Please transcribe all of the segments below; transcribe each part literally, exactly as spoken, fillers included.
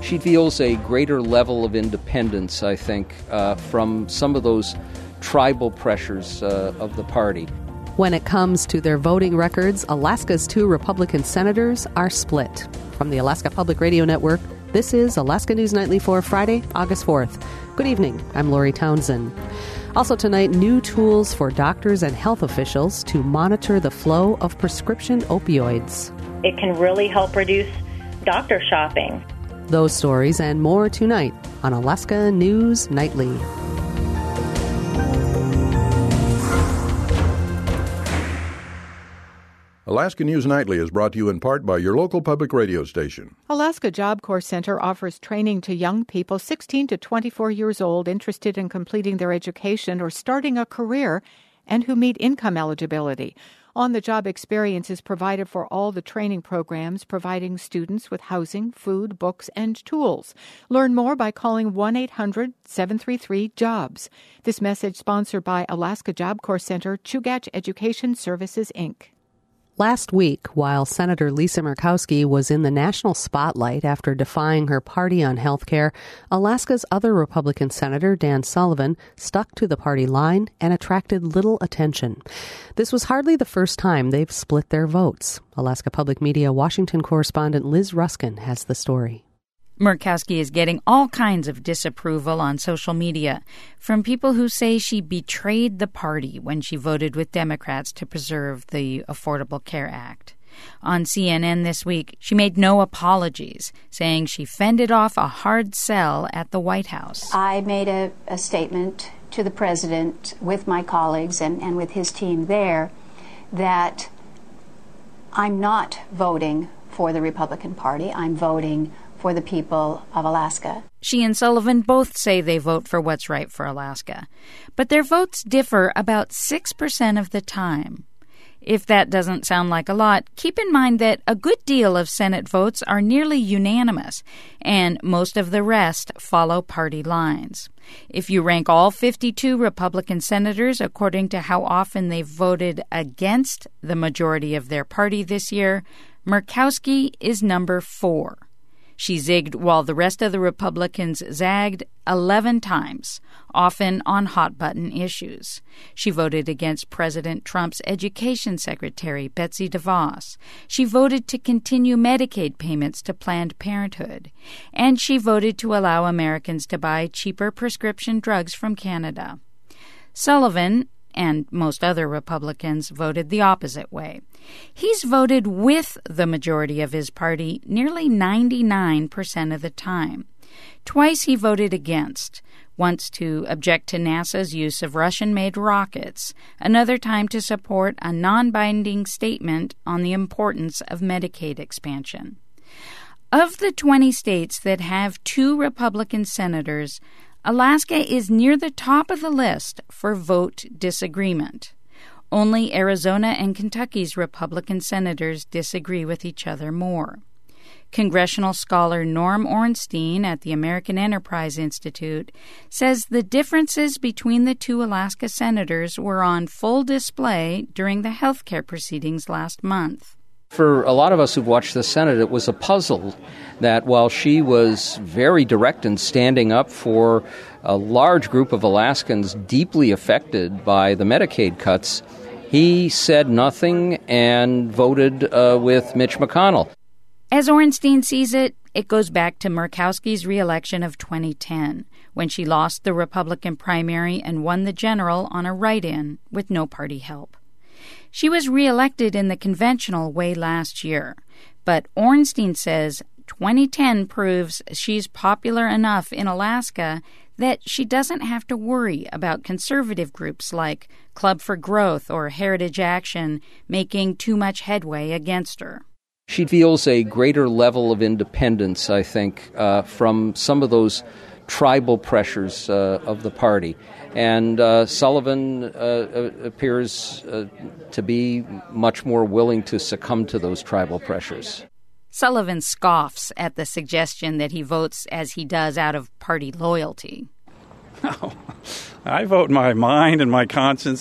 She feels a greater level of independence, I think, uh, from some of those tribal pressures uh, of the party. When it comes to their voting records, Alaska's two Republican senators are split. From the Alaska Public Radio Network, this is Alaska News Nightly for Friday, August fourth. Good evening. I'm Lori Townsend. Also tonight, new tools for doctors and health officials to monitor the flow of prescription opioids. It can really help reduce doctor shopping. Those stories and more tonight on Alaska News Nightly. Alaska News Nightly is brought to you in part by your local public radio station. Alaska Job Corps Center offers training to young people sixteen to twenty-four years old interested in completing their education or starting a career and who meet income eligibility. On-the-job experience is provided for all the training programs, providing students with housing, food, books, and tools. Learn more by calling one eight hundred seven three three jobs. This message sponsored by Alaska Job Corps Center, Chugach Education Services, Incorporated. Last week, while Senator Lisa Murkowski was in the national spotlight after defying her party on health care, Alaska's other Republican Senator, Dan Sullivan, stuck to the party line and attracted little attention. This was hardly the first time they've split their votes. Alaska Public Media Washington correspondent Liz Ruskin has the story. Murkowski is getting all kinds of disapproval on social media from people who say she betrayed the party when she voted with Democrats to preserve the Affordable Care Act. On C N N this week, she made no apologies, saying she fended off a hard sell at the White House. I made a, a statement to the president with my colleagues and, and with his team there that I'm not voting for the Republican Party. I'm voting for the people of Alaska. She and Sullivan both say they vote for what's right for Alaska, but their votes differ about six percent of the time. If that doesn't sound like a lot, keep in mind that a good deal of Senate votes are nearly unanimous, and most of the rest follow party lines. If you rank all fifty-two Republican senators according to how often they've voted against the majority of their party this year, Murkowski is number four. She zigged while the rest of the Republicans zagged eleven times, often on hot-button issues. She voted against President Trump's education secretary, Betsy DeVos. She voted to continue Medicaid payments to Planned Parenthood. And she voted to allow Americans to buy cheaper prescription drugs from Canada. Sullivan and most other Republicans voted the opposite way. He's voted with the majority of his party nearly ninety-nine percent of the time. Twice he voted against, once to object to NASA's use of Russian-made rockets, another time to support a non-binding statement on the importance of Medicaid expansion. Of the twenty states that have two Republican senators, Alaska is near the top of the list for vote disagreement. Only Arizona and Kentucky's Republican senators disagree with each other more. Congressional scholar Norm Ornstein at the American Enterprise Institute says the differences between the two Alaska senators were on full display during the health care proceedings last month. For a lot of us who've watched the Senate, it was a puzzle that while she was very direct in standing up for a large group of Alaskans deeply affected by the Medicaid cuts, he said nothing and voted uh, with Mitch McConnell. As Ornstein sees it, it goes back to Murkowski's reelection of twenty ten, when she lost the Republican primary and won the general on a write-in with no party help. She was reelected in the conventional way last year, but Ornstein says twenty ten proves she's popular enough in Alaska that she doesn't have to worry about conservative groups like Club for Growth or Heritage Action making too much headway against her. She feels a greater level of independence, I think, uh, from some of those tribal pressures uh, of the party. And uh, Sullivan uh, appears uh, to be much more willing to succumb to those tribal pressures. Sullivan scoffs at the suggestion that he votes as he does out of party loyalty. No, I vote my mind and my conscience.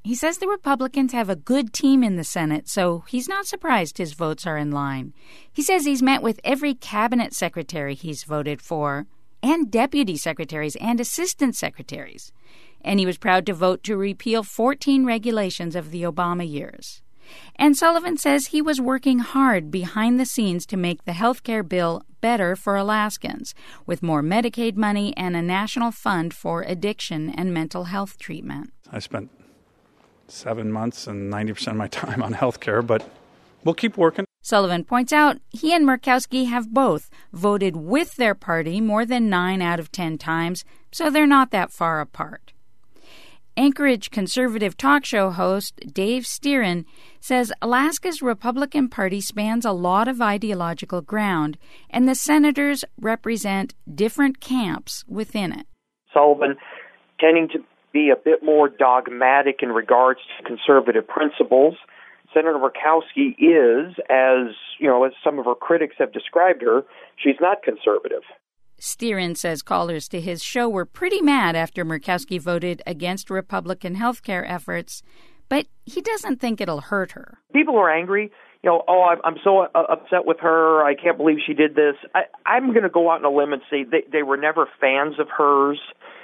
He says the Republicans have a good team in the Senate, so he's not surprised his votes are in line. He says he's met with every cabinet secretary he's voted for, and deputy secretaries and assistant secretaries. And he was proud to vote to repeal fourteen regulations of the Obama years. And Sullivan says he was working hard behind the scenes to make the health care bill better for Alaskans, with more Medicaid money and a national fund for addiction and mental health treatment. I spent seven months and ninety percent of my time on health care, but we'll keep working. Sullivan points out he and Murkowski have both voted with their party more than nine out of ten times, so they're not that far apart. Anchorage conservative talk show host Dave Stieren says Alaska's Republican Party spans a lot of ideological ground, and the senators represent different camps within it. Sullivan tending to be a bit more dogmatic in regards to conservative principles. Senator Murkowski is, as you know, as some of her critics have described her, she's not conservative. Stieren says callers to his show were pretty mad after Murkowski voted against Republican health care efforts, but he doesn't think it'll hurt her. People are angry. You know, oh, I'm, I'm so uh, upset with her. I can't believe she did this. I, I'm going to go out on a limb and say they, they were never fans of hers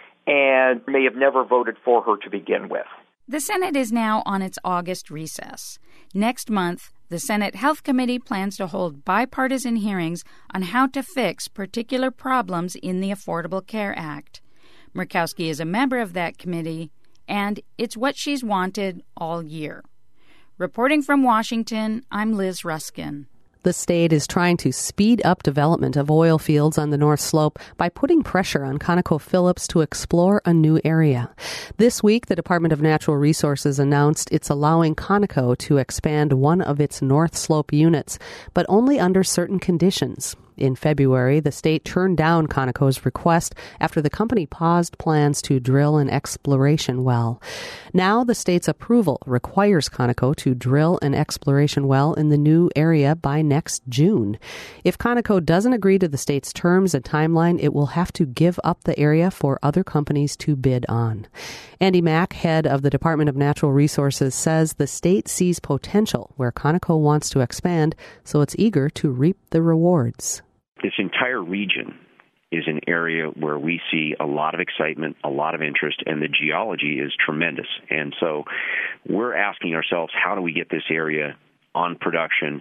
and may have never voted for her to begin with. The Senate is now on its August recess. Next month, the Senate Health Committee plans to hold bipartisan hearings on how to fix particular problems in the Affordable Care Act. Murkowski is a member of that committee, and it's what she's wanted all year. Reporting from Washington, I'm Liz Ruskin. The state is trying to speed up development of oil fields on the North Slope by putting pressure on ConocoPhillips to explore a new area. This week, the Department of Natural Resources announced it's allowing Conoco to expand one of its North Slope units, but only under certain conditions. In February, the state turned down Conoco's request after the company paused plans to drill an exploration well. Now, the state's approval requires Conoco to drill an exploration well in the new area by next June. If Conoco doesn't agree to the state's terms and timeline, it will have to give up the area for other companies to bid on. Andy Mack, head of the Department of Natural Resources, says the state sees potential where Conoco wants to expand, so it's eager to reap the rewards. This entire region is an area where we see a lot of excitement, a lot of interest, and the geology is tremendous. And so we're asking ourselves, how do we get this area on production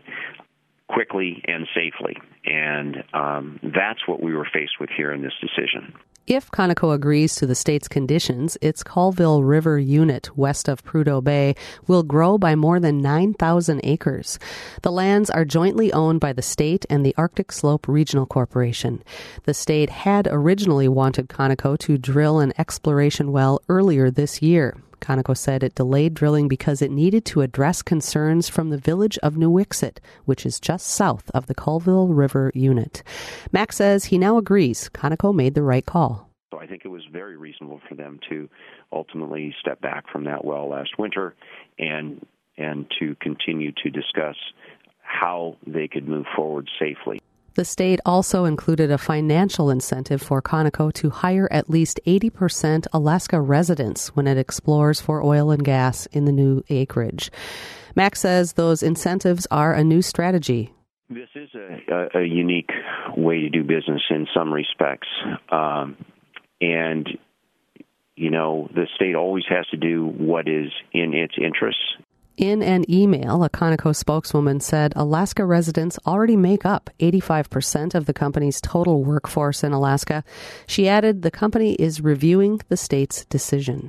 quickly and safely? And um, that's what we were faced with here in this decision. If Conoco agrees to the state's conditions, its Colville River unit west of Prudhoe Bay will grow by more than nine thousand acres. The lands are jointly owned by the state and the Arctic Slope Regional Corporation. The state had originally wanted Conoco to drill an exploration well earlier this year. Conoco said it delayed drilling because it needed to address concerns from the village of New Wixit, which is just south of the Colville River unit. Mack says he now agrees Conoco made the right call. So I think it was very reasonable for them to ultimately step back from that well last winter and and to continue to discuss how they could move forward safely. The state also included a financial incentive for Conoco to hire at least eighty percent Alaska residents when it explores for oil and gas in the new acreage. Mack says those incentives are a new strategy. This is a, a, a unique way to do business in some respects. Um, and, you know, the state always has to do what is in its interests. In an email, a Conoco spokeswoman said Alaska residents already make up eighty-five percent of the company's total workforce in Alaska. She added the company is reviewing the state's decision.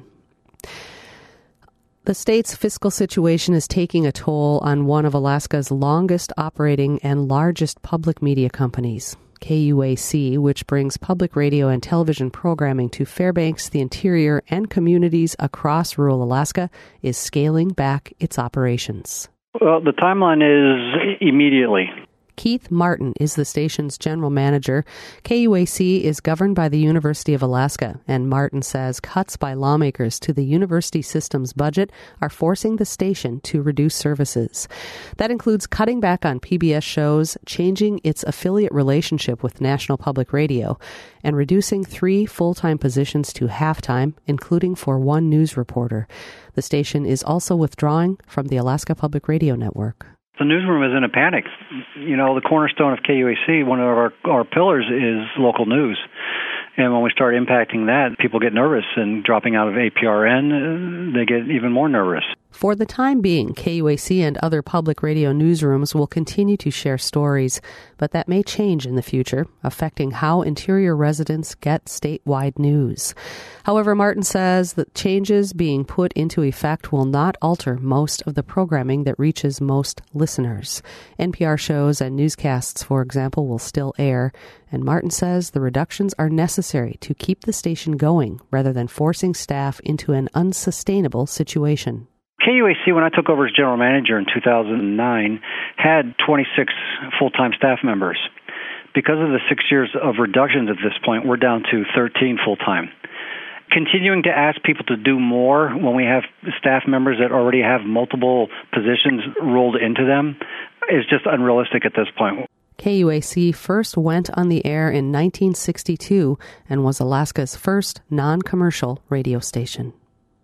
The state's fiscal situation is taking a toll on one of Alaska's longest operating and largest public media companies. K U A C, which brings public radio and television programming to Fairbanks, the interior, and communities across rural Alaska, is scaling back its operations. Well, the timeline is immediately. Keith Martin is the station's general manager. K U A C is governed by the University of Alaska, and Martin says cuts by lawmakers to the university system's budget are forcing the station to reduce services. That includes cutting back on P B S shows, changing its affiliate relationship with National Public Radio, and reducing three full-time positions to half-time, including for one news reporter. The station is also withdrawing from the Alaska Public Radio Network. The newsroom is in a panic. You know, the cornerstone of K U A C, one of our, our pillars is local news. And when we start impacting that, people get nervous, and dropping out of A P R N, they get even more nervous. For the time being, K U A C and other public radio newsrooms will continue to share stories, but that may change in the future, affecting how interior residents get statewide news. However, Martin says that changes being put into effect will not alter most of the programming that reaches most listeners. N P R shows and newscasts, for example, will still air, and Martin says the reductions are necessary to keep the station going rather than forcing staff into an unsustainable situation. K U A C, when I took over as general manager in two thousand nine, had twenty-six full-time staff members. Because of the six years of reductions at this point, we're down to thirteen full-time. Continuing to ask people to do more when we have staff members that already have multiple positions rolled into them is just unrealistic at this point. K U A C first went on the air in nineteen sixty-two and was Alaska's first non-commercial radio station.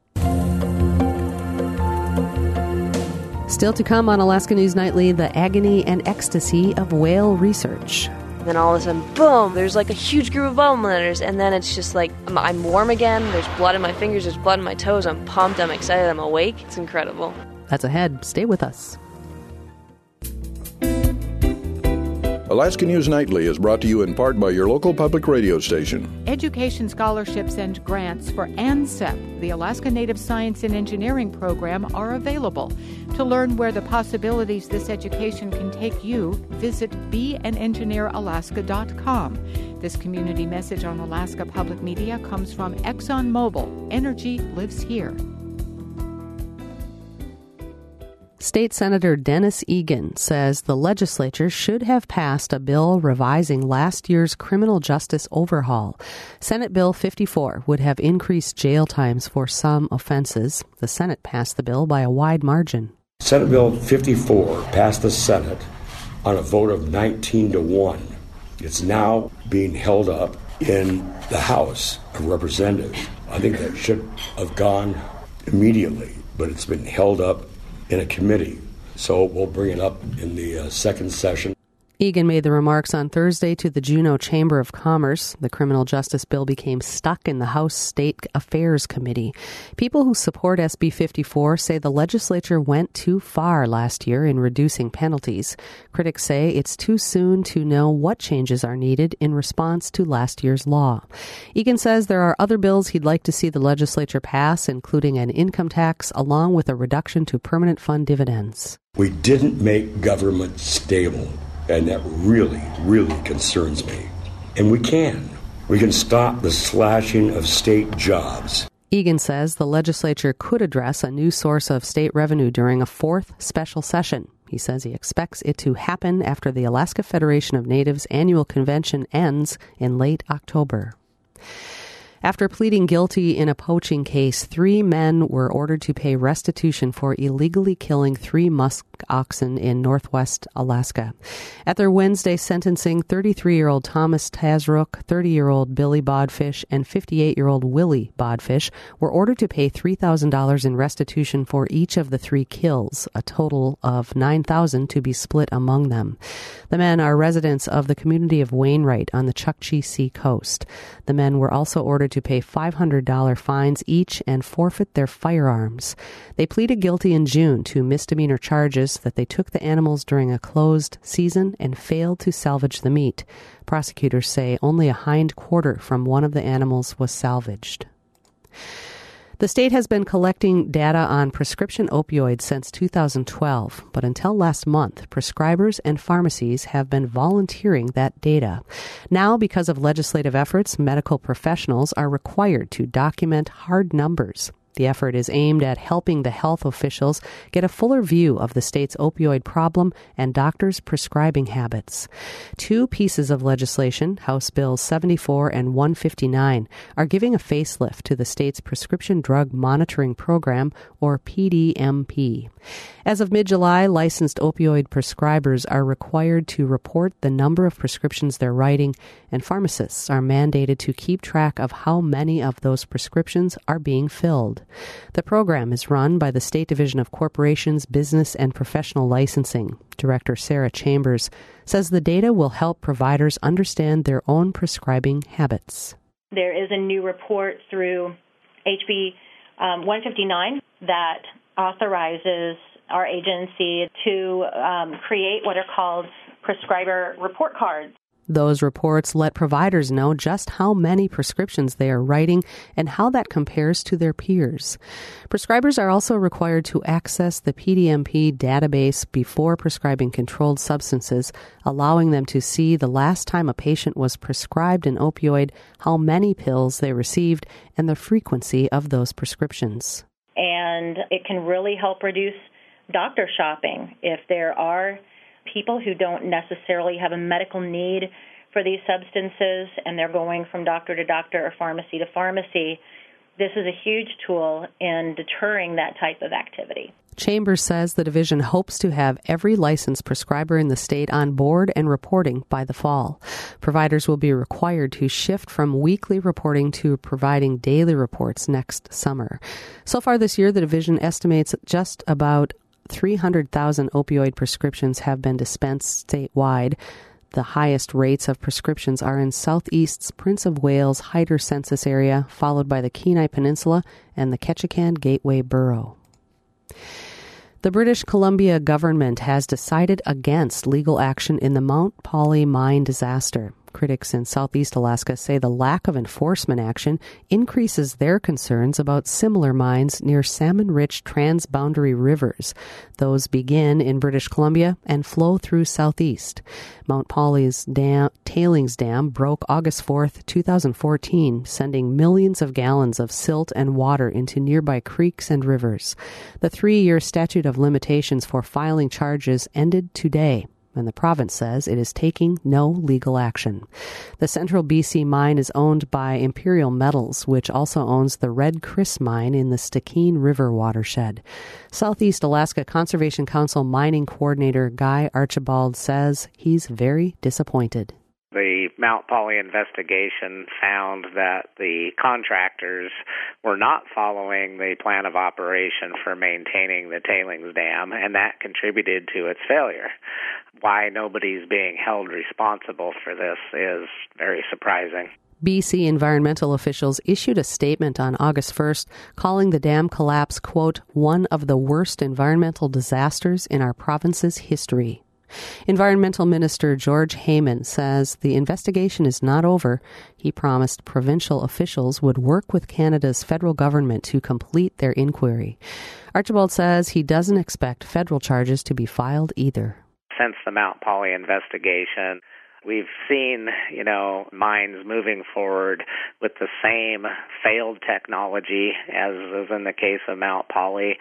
Still to come on Alaska News Nightly, the agony and ecstasy of whale research. Then all of a sudden, boom, there's like a huge group of vomitators, and then it's just like, I'm, I'm warm again, there's blood in my fingers, there's blood in my toes, I'm pumped, I'm excited, I'm awake. It's incredible. That's ahead. Stay with us. Alaska News Nightly is brought to you in part by your local public radio station. Education scholarships and grants for ANSEP, the Alaska Native Science and Engineering Program, are available. To learn where the possibilities this education can take you, visit be an engineer alaska dot com. This community message on Alaska Public Media comes from ExxonMobil. Energy lives here. State Senator Dennis Egan says the legislature should have passed a bill revising last year's criminal justice overhaul. Senate Bill fifty-four would have increased jail times for some offenses. The Senate passed the bill by a wide margin. Senate Bill fifty-four passed the Senate on a vote of nineteen to one. It's now being held up in the House of Representatives. I think that should have gone immediately, but it's been held up in a committee, so we'll bring it up in the uh, second session. Egan made the remarks on Thursday to the Juneau Chamber of Commerce. The criminal justice bill became stuck in the House State Affairs Committee. People who support S B fifty-four say the legislature went too far last year in reducing penalties. Critics say it's too soon to know what changes are needed in response to last year's law. Egan says there are other bills he'd like to see the legislature pass, including an income tax, along with a reduction to permanent fund dividends. We didn't make government stable, and that really, really concerns me. And we can. We can stop the slashing of state jobs. Egan says the legislature could address a new source of state revenue during a fourth special session. He says he expects it to happen after the Alaska Federation of Natives annual convention ends in late October. After pleading guilty in a poaching case, three men were ordered to pay restitution for illegally killing three musk oxen in northwest Alaska. At their Wednesday sentencing, thirty-three-year-old Thomas Tasrook, thirty-year-old Billy Bodfish, and fifty-eight-year-old Willie Bodfish were ordered to pay three thousand dollars in restitution for each of the three kills, a total of nine thousand dollars to be split among them. The men are residents of the community of Wainwright on the Chukchi Sea coast. The men were also ordered to pay five hundred dollars fines each and forfeit their firearms. They pleaded guilty in June to misdemeanor charges that they took the animals during a closed season and failed to salvage the meat. Prosecutors say only a hind quarter from one of the animals was salvaged. The state has been collecting data on prescription opioids since two thousand twelve, but until last month, prescribers and pharmacies have been volunteering that data. Now, because of legislative efforts, medical professionals are required to document hard numbers. The effort is aimed at helping the health officials get a fuller view of the state's opioid problem and doctors' prescribing habits. Two pieces of legislation, House Bills seventy-four and one fifty-nine, are giving a facelift to the state's Prescription Drug Monitoring Program, or P D M P. As of mid-July, licensed opioid prescribers are required to report the number of prescriptions they're writing, and pharmacists are mandated to keep track of how many of those prescriptions are being filled. The program is run by the State Division of Corporations, Business, and Professional Licensing. Director Sarah Chambers says the data will help providers understand their own prescribing habits. There is a new report through H B um, one fifty-nine that authorizes our agency to um, create what are called prescriber report cards. Those reports let providers know just how many prescriptions they are writing and how that compares to their peers. Prescribers are also required to access the P D M P database before prescribing controlled substances, allowing them to see the last time a patient was prescribed an opioid, how many pills they received, and the frequency of those prescriptions. And it can really help reduce doctor shopping. If there are people who don't necessarily have a medical need for these substances and they're going from doctor to doctor or pharmacy to pharmacy, this is a huge tool in deterring that type of activity. Chambers says the division hopes to have every licensed prescriber in the state on board and reporting by the fall. Providers will be required to shift from weekly reporting to providing daily reports next summer. So far this year, the division estimates just about three hundred thousand opioid prescriptions have been dispensed statewide. The highest rates of prescriptions are in Southeast's Prince of Wales Hyder census area, followed by the Kenai Peninsula and the Ketchikan Gateway Borough. The British Columbia government has decided against legal action in the Mount Polley mine disaster. Critics in Southeast Alaska say the lack of enforcement action increases their concerns about similar mines near salmon-rich transboundary rivers. Those begin in British Columbia and flow through Southeast. Mount Polley's dam, tailings dam broke August fourth, twenty fourteen, sending millions of gallons of silt and water into nearby creeks and rivers. The three-year statute of limitations for filing charges ended today, and the province says it is taking no legal action. The Central B C mine is owned by Imperial Metals, which also owns the Red Chris mine in the Stikine River watershed. Southeast Alaska Conservation Council mining coordinator Guy Archibald says he's very disappointed. The Mount Polley investigation found that the contractors were not following the plan of operation for maintaining the tailings dam, and that contributed to its failure. Why nobody's being held responsible for this is very surprising. B C environmental officials issued a statement on August first calling the dam collapse, quote, one of the worst environmental disasters in our province's history. Environmental Minister George Heyman says the investigation is not over. He promised provincial officials would work with Canada's federal government to complete their inquiry. Archibald says he doesn't expect federal charges to be filed either. Since the Mount Polley investigation, we've seen, you know, mines moving forward with the same failed technology as is in the case of Mount Polley.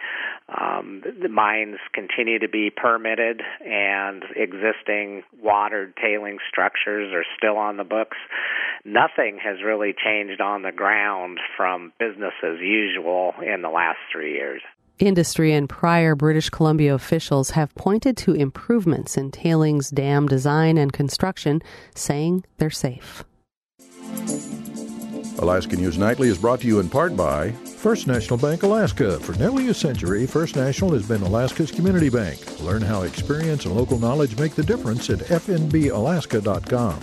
Um, the mines continue to be permitted, and existing watered tailing structures are still on the books. Nothing has really changed on the ground from business as usual in the last three years. Industry and prior British Columbia officials have pointed to improvements in tailings dam design and construction, saying they're safe. Alaska News Nightly is brought to you in part by First National Bank Alaska. For nearly a century, First National has been Alaska's community bank. Learn how experience and local knowledge make the difference at f n b alaska dot com.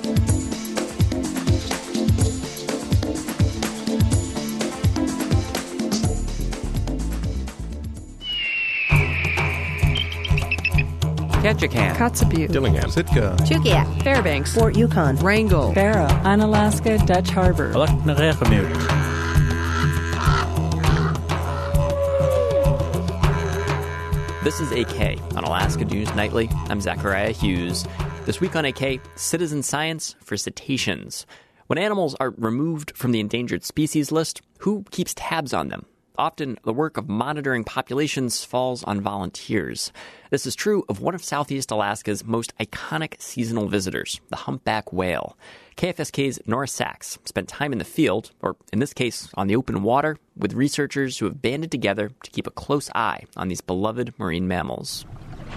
Ketchikan, Kotzebue, Dillingham, Sitka, Chugiak, Fairbanks, Fort Yukon, Wrangell, Barrow, Unalaska, Dutch Harbor. This is A K on Alaska News Nightly. I'm Zachariah Hughes. This week on A K, citizen science for cetaceans. When animals are removed from the endangered species list, who keeps tabs on them? Often, the work of monitoring populations falls on volunteers. This is true of one of Southeast Alaska's most iconic seasonal visitors, the humpback whale. K F S K's Nora Sachs spent time in the field, or in this case, on the open water, with researchers who have banded together to keep a close eye on these beloved marine mammals.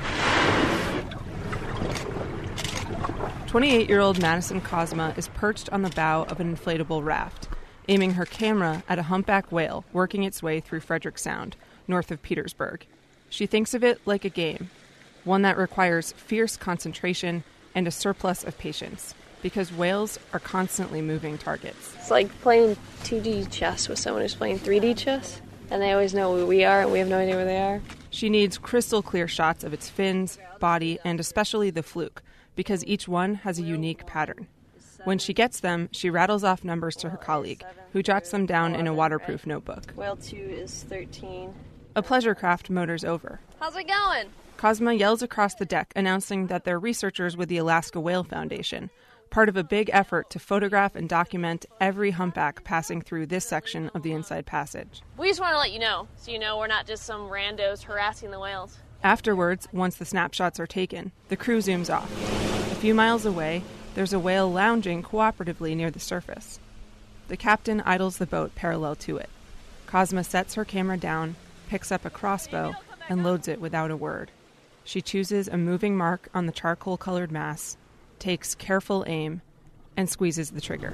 twenty-eight-year-old Madison Cosma is perched on the bow of an inflatable raft, aiming her camera at a humpback whale working its way through Frederick Sound, north of Petersburg. She thinks of it like a game, one that requires fierce concentration and a surplus of patience, because whales are constantly moving targets. It's like playing two D chess with someone who's playing three D chess, and they always know where we are, and we have no idea where they are. She needs crystal clear shots of its fins, body, and especially the fluke, because each one has a unique pattern. When she gets them, she rattles off numbers to her colleague, who jots them down in a waterproof notebook. Whale two is thirteen. A pleasure craft motors over. How's it going? Cosma yells across the deck, announcing that they're researchers with the Alaska Whale Foundation, part of a big effort to photograph and document every humpback passing through this section of the Inside Passage. We just want to let you know, so you know we're not just some randos harassing the whales. Afterwards, once the snapshots are taken, the crew zooms off. A few miles away, there's a whale lounging cooperatively near the surface. The captain idles the boat parallel to it. Cosma sets her camera down, picks up a crossbow, and loads it without a word. She chooses a moving mark on the charcoal-colored mass, takes careful aim, and squeezes the trigger.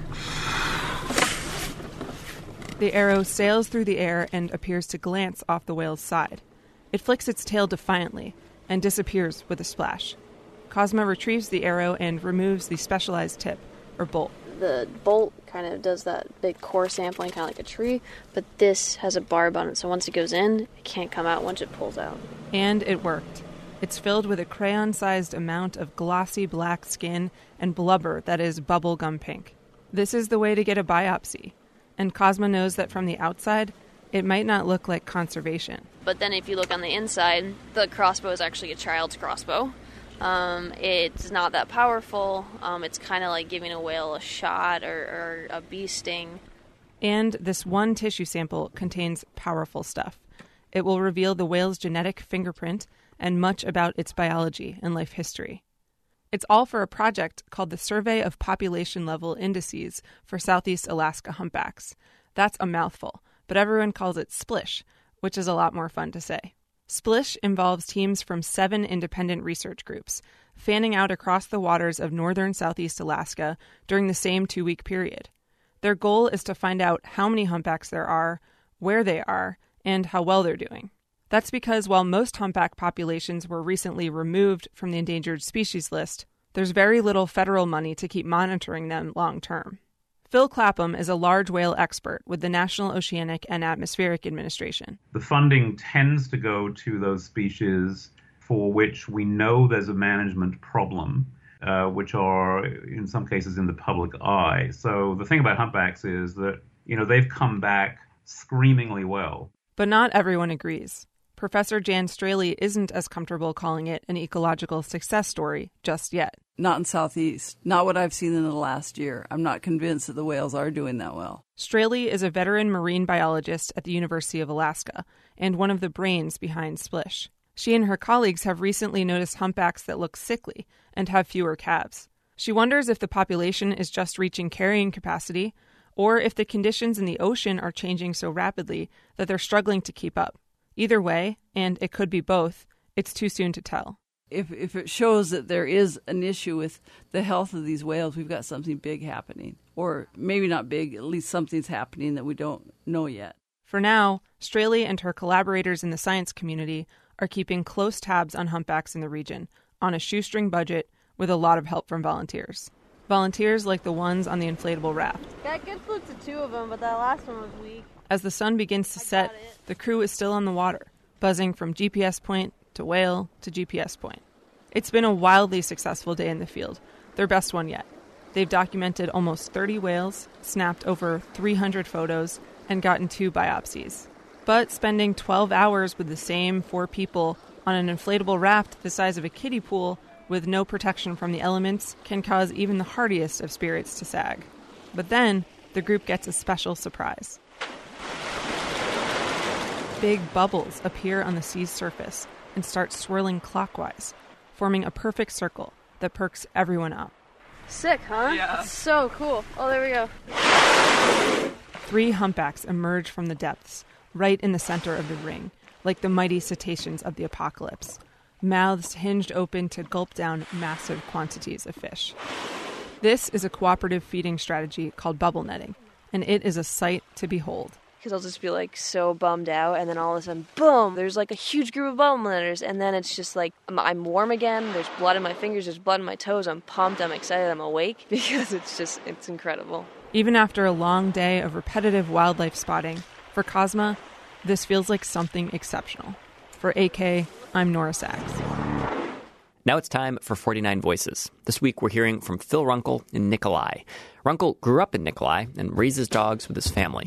The arrow sails through the air and appears to glance off the whale's side. It flicks its tail defiantly and disappears with a splash. Cosma retrieves the arrow and removes the specialized tip, or bolt. The bolt kind of does that big core sampling, kind of like a tree, but this has a barb on it, so once it goes in, it can't come out once it pulls out. And it worked. It's filled with a crayon-sized amount of glossy black skin and blubber that is bubblegum pink. This is the way to get a biopsy, and Cosma knows that from the outside, it might not look like conservation. But then if you look on the inside, the crossbow is actually a child's crossbow. Um, it's not that powerful. Um, it's kind of like giving a whale a shot or, or a bee sting. And this one tissue sample contains powerful stuff. It will reveal the whale's genetic fingerprint and much about its biology and life history. It's all for a project called the Survey of Population Level Indices for Southeast Alaska Humpbacks. That's a mouthful, but everyone calls it SPLISH, which is a lot more fun to say. SPLISH involves teams from seven independent research groups, fanning out across the waters of northern Southeast Alaska during the same two-week period. Their goal is to find out how many humpbacks there are, where they are, and how well they're doing. That's because while most humpback populations were recently removed from the endangered species list, there's very little federal money to keep monitoring them long-term. Phil Clapham is a large whale expert with the National Oceanic and Atmospheric Administration. The funding tends to go to those species for which we know there's a management problem, uh, which are in some cases in the public eye. So the thing about humpbacks is that, you know, they've come back screamingly well. But not everyone agrees. Professor Jan Straley isn't as comfortable calling it an ecological success story just yet. Not in Southeast. Not what I've seen in the last year. I'm not convinced that the whales are doing that well. Straley is a veteran marine biologist at the University of Alaska and one of the brains behind SPLISH. She and her colleagues have recently noticed humpbacks that look sickly and have fewer calves. She wonders if the population is just reaching carrying capacity or if the conditions in the ocean are changing so rapidly that they're struggling to keep up. Either way, and it could be both, it's too soon to tell. If if it shows that there is an issue with the health of these whales, we've got something big happening. Or maybe not big, at least something's happening that we don't know yet. For now, Straley and her collaborators in the science community are keeping close tabs on humpbacks in the region, on a shoestring budget with a lot of help from volunteers. Volunteers like the ones on the inflatable raft. Got good flukes of two of them, but that last one was weak. As the sun begins to set, the crew is still on the water, buzzing from G P S point to whale to G P S point. It's been a wildly successful day in the field, their best one yet. They've documented almost thirty whales, snapped over three hundred photos, and gotten two biopsies. But spending twelve hours with the same four people on an inflatable raft the size of a kiddie pool with no protection from the elements can cause even the hardiest of spirits to sag. But then, the group gets a special surprise. big bubbles appear on the sea's surface and start swirling clockwise, forming a perfect circle that perks everyone up. Sick, huh? Yeah. That's so cool. Oh, there we go. Three humpbacks emerge from the depths, right in the center of the ring, like the mighty cetaceans of the apocalypse, mouths hinged open to gulp down massive quantities of fish. This is a cooperative feeding strategy called bubble netting, and it is a sight to behold. Because I'll just be like so bummed out, and then all of a sudden, boom, there's like a huge group of bubble netters, and then it's just like, I'm, I'm warm again, there's blood in my fingers, there's blood in my toes, I'm pumped, I'm excited, I'm awake, because it's just, it's incredible. Even after a long day of repetitive wildlife spotting, for Cosma, this feels like something exceptional. For A K, I'm Nora Sachs. Now it's time for forty-nine Voices. This week we're hearing from Phil Runkle in Nikolai. Runkle grew up in Nikolai and raises dogs with his family.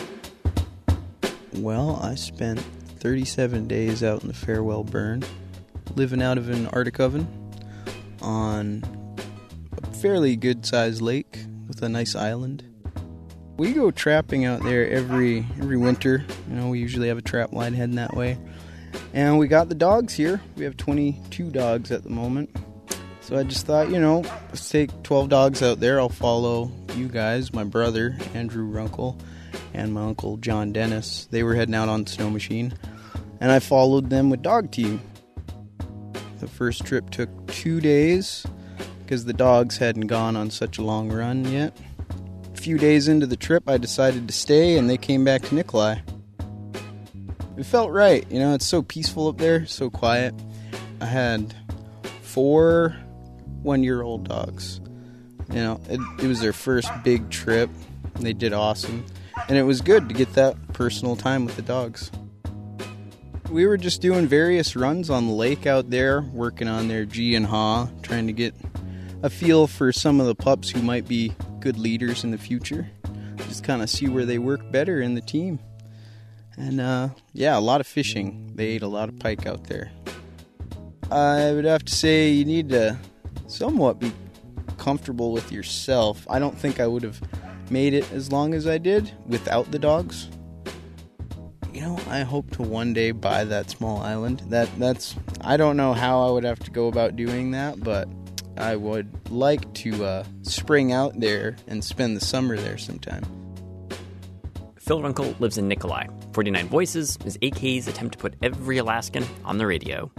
Well, I spent thirty-seven days out in the Farewell Burn, living out of an Arctic oven on a fairly good-sized lake with a nice island. We go trapping out there every every winter. You know, we usually have a trap line heading that way. And we got the dogs here. We have twenty-two dogs at the moment. So I just thought, you know, let's take twelve dogs out there. I'll follow you guys, my brother, Andrew Runkle, and my uncle John Dennis. They were heading out on the snow machine, and I followed them with dog team. The first trip took two days because the dogs hadn't gone on such a long run yet. A few days into the trip, I decided to stay, and they came back to Nikolai. It felt right, you know, it's so peaceful up there, so quiet. I had four one-year-old dogs. You know, it, it was their first big trip. They did awesome. And it was good to get that personal time with the dogs. We were just doing various runs on the lake out there, working on their G and Ha, trying to get a feel for some of the pups who might be good leaders in the future. Just kind of see where they work better in the team. And, uh, yeah, a lot of fishing. They ate a lot of pike out there. I would have to say you need to somewhat be comfortable with yourself. I don't think I would have made it as long as I did without the dogs. You know, I hope to one day buy that small island. That that's I don't know how I would have to go about doing that, but I would like to uh, spring out there and spend the summer there sometime. Phil Runkle lives in Nikolai. forty-nine Voices is A K's attempt to put every Alaskan on the radio.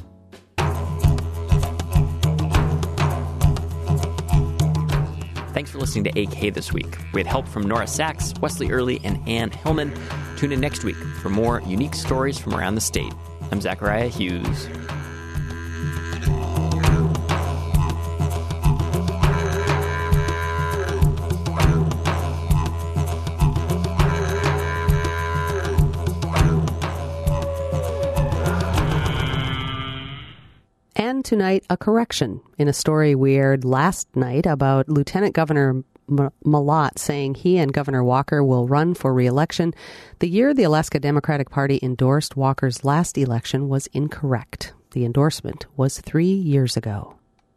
Thanks for listening to A K this week. We had help from Nora Sachs, Wesley Early, and Ann Hillman. Tune in next week for more unique stories from around the state. I'm Zachariah Hughes. And tonight, a correction in a story we aired last night about Lieutenant Governor M- Malott saying he and Governor Walker will run for re-election. The year the Alaska Democratic Party endorsed Walker's last election was incorrect. The endorsement was three years ago.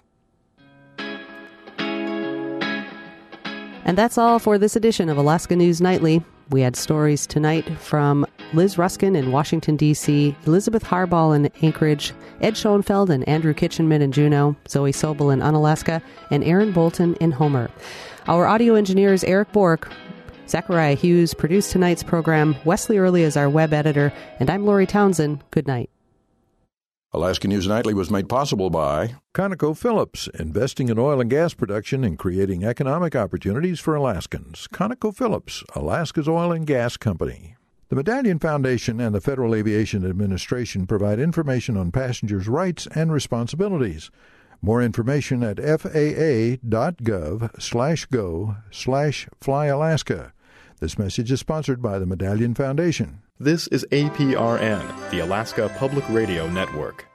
And that's all for this edition of Alaska News Nightly. We had stories tonight from Liz Ruskin in Washington, D C, Elizabeth Harbaugh in Anchorage, Ed Schoenfeld and Andrew Kitchenman in Juneau, Zoe Sobel in Unalaska, and Aaron Bolton in Homer. Our audio engineer is Eric Bork. Zachariah Hughes produced tonight's program. Wesley Early is our web editor, and I'm Lori Townsend. Good night. Alaska News Nightly was made possible by ConocoPhillips, investing in oil and gas production and creating economic opportunities for Alaskans. ConocoPhillips, Alaska's oil and gas company. The Medallion Foundation and the Federal Aviation Administration provide information on passengers' rights and responsibilities. More information at faa.gov slash go slash flyalaska. This message is sponsored by the Medallion Foundation. This is A P R N, the Alaska Public Radio Network.